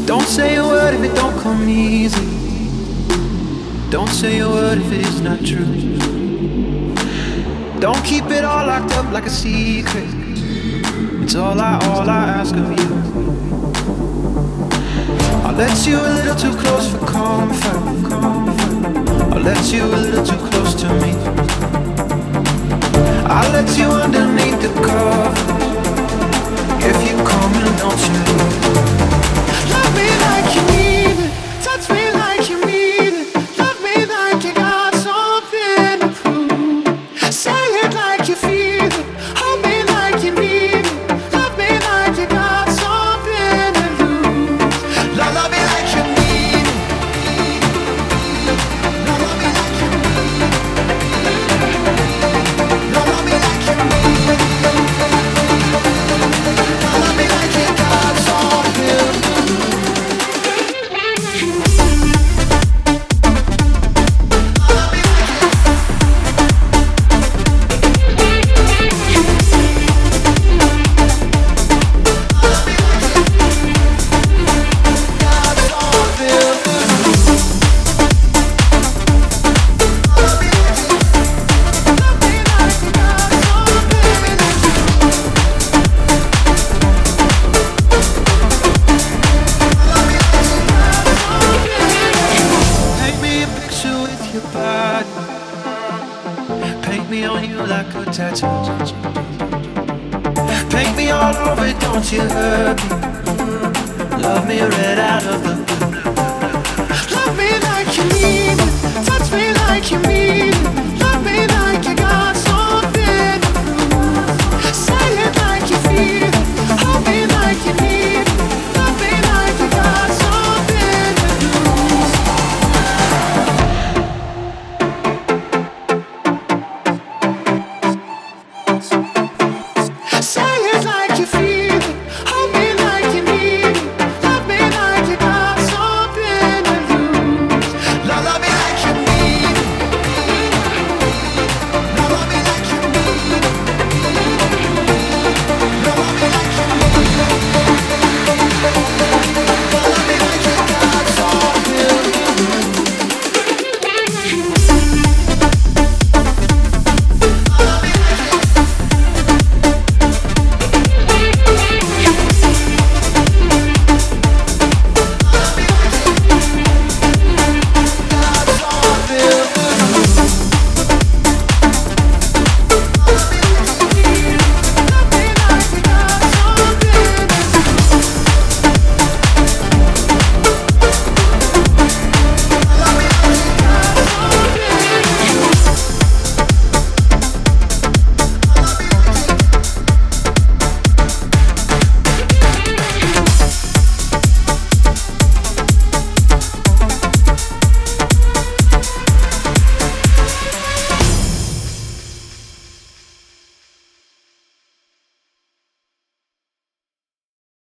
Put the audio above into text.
Don't say a word if it don't come easy. Don't say a word if it is not true. Don't keep it all locked up like a secret. It's all I ask of you. I'll let you a little too close for comfort. I'll let you a little too close to me. I'll let you underneath the cover. If you come and don't you love me like you need it, touch me like you need it, love me like you got something to prove. Say it like you feel it, hold me like you need it, love me like you got something to lose. Love me like you need it, love me like you need it, love me like you need it. Paint me on you like a tattoo. Paint me all over, don't you hurt me. Love me right out of the